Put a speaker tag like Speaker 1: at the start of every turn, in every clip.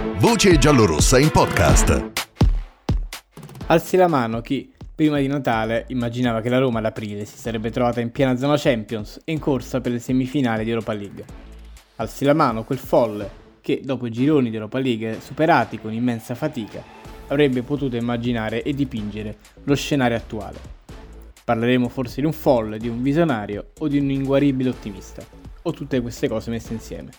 Speaker 1: Voce giallorossa in podcast.
Speaker 2: Alzi la mano chi, prima di Natale, immaginava che la Roma ad aprile si sarebbe trovata in piena zona Champions e in corsa per le semifinali di Europa League. Alzi la mano quel folle che, dopo i gironi di Europa League superati con immensa fatica, avrebbe potuto immaginare e dipingere lo scenario attuale. Parleremo forse di un folle, di un visionario o di un inguaribile ottimista, o tutte queste cose messe insieme.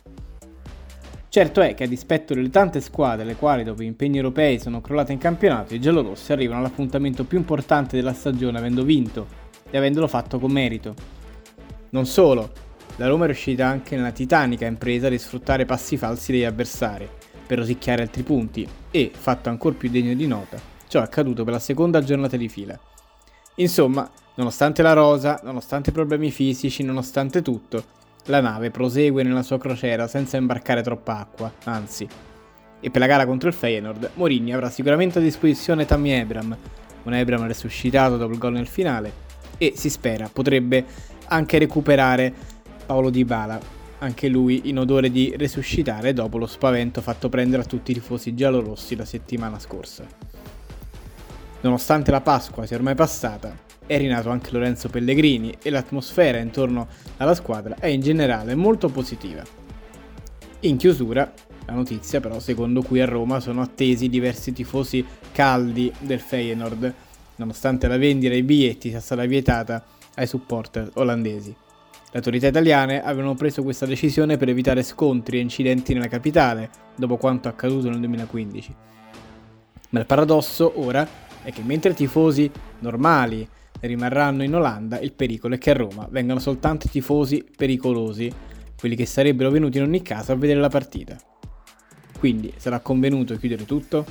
Speaker 2: Certo è che a dispetto delle tante squadre le quali dopo gli impegni europei sono crollate in campionato, i giallorossi arrivano all'appuntamento più importante della stagione avendo vinto e avendolo fatto con merito. Non solo, la Roma è riuscita anche nella titanica impresa di sfruttare passi falsi degli avversari per rosicchiare altri punti e, fatto ancor più degno di nota, ciò è accaduto per la seconda giornata di fila. Insomma, nonostante la rosa, nonostante i problemi fisici, nonostante tutto, la nave prosegue nella sua crociera senza imbarcare troppa acqua, anzi. E per la gara contro il Feyenoord, Mourinho avrà sicuramente a disposizione Tammy Abraham, un Abraham resuscitato dopo il gol nel finale, e si spera potrebbe anche recuperare Paulo Dybala, anche lui in odore di resuscitare dopo lo spavento fatto prendere a tutti i tifosi giallorossi la settimana scorsa. Nonostante la Pasqua sia ormai passata, è rinato anche Lorenzo Pellegrini e l'atmosfera intorno alla squadra è in generale molto positiva. In chiusura, la notizia però secondo cui a Roma sono attesi diversi tifosi caldi del Feyenoord, nonostante la vendita dei biglietti sia stata vietata ai supporter olandesi. Le autorità italiane avevano preso questa decisione per evitare scontri e incidenti nella capitale, dopo quanto accaduto nel 2015. Ma il paradosso ora è che mentre i tifosi normali rimarranno in Olanda, il pericolo è che a Roma vengano soltanto i tifosi pericolosi, quelli che sarebbero venuti in ogni caso a vedere la partita. Quindi sarà convenuto chiudere tutto?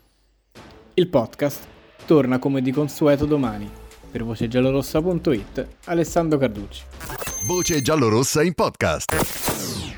Speaker 2: Il podcast torna come di consueto domani. Per vocegiallorossa.it, Alessandro Carducci.
Speaker 1: Voce giallorossa in podcast.